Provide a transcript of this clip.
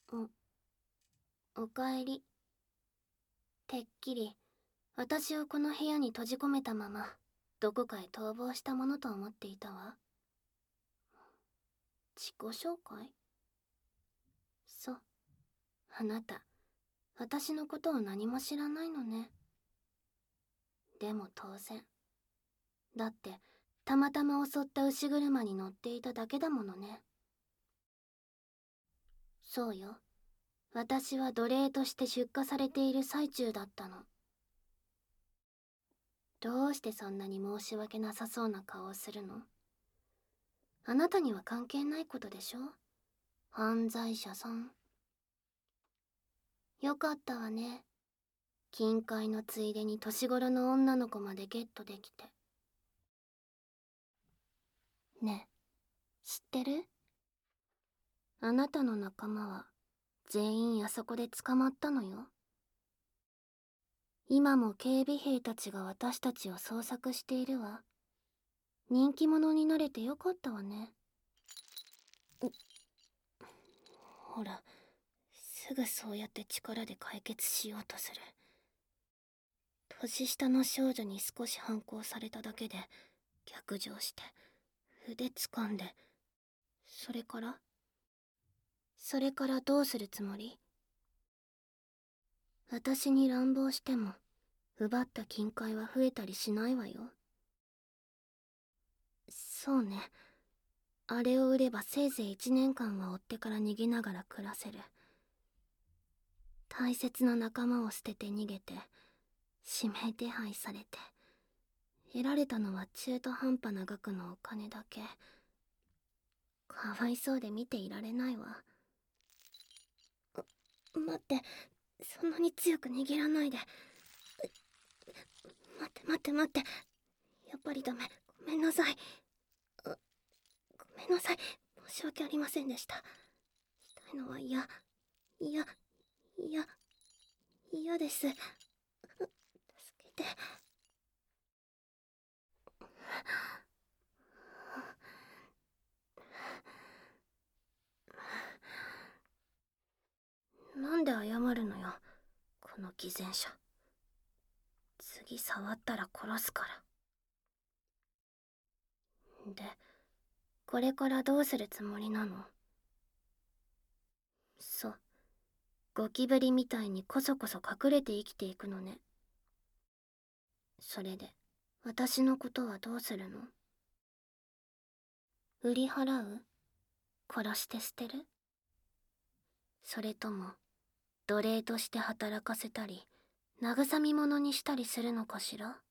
おかえり。てっきり私をこの部屋に閉じ込めたままどこかへ逃亡したものと思っていたわ。自己紹介？そう、あなた私のことを何も知らないのね。でも当然だって、たまたま襲った牛車に乗っていただけだものね。そうよ、私は奴隷として出荷されている最中だったの。どうしてそんなに申し訳なさそうな顔をするの？あなたには関係ないことでしょ、犯罪者さん。よかったわね、金塊のついでに年頃の女の子までゲットできて。ねえ、知ってる？あなたの仲間は全員あそこで捕まったのよ。今も警備兵たちが私たちを捜索しているわ。人気者になれてよかったわね。ほら、すぐそうやって力で解決しようとする。年下の少女に少し反抗されただけで逆上して腕掴んで、それからどうするつもり？私に乱暴しても奪った金塊は増えたりしないわよ。そうね、あれを売ればせいぜい1年間は追ってから逃げながら暮らせる。大切な仲間を捨てて逃げて指名手配されて得られたのは中途半端な額のお金だけ。かわいそうで見ていられないわ。待って、そんなに強く握らないで。待って、やっぱりダメ。ごめんなさい。ごめんなさい、申し訳ありませんでした。したいのは嫌嫌です。助けて。なんで謝るのよ、この偽善者。次触ったら殺すから。で、これからどうするつもりなの？そう、ゴキブリみたいにこそこそ隠れて生きていくのね。それで私のことはどうするの？売り払う？殺して捨てる？それとも奴隷として働かせたり慰み者にしたりするのかしら？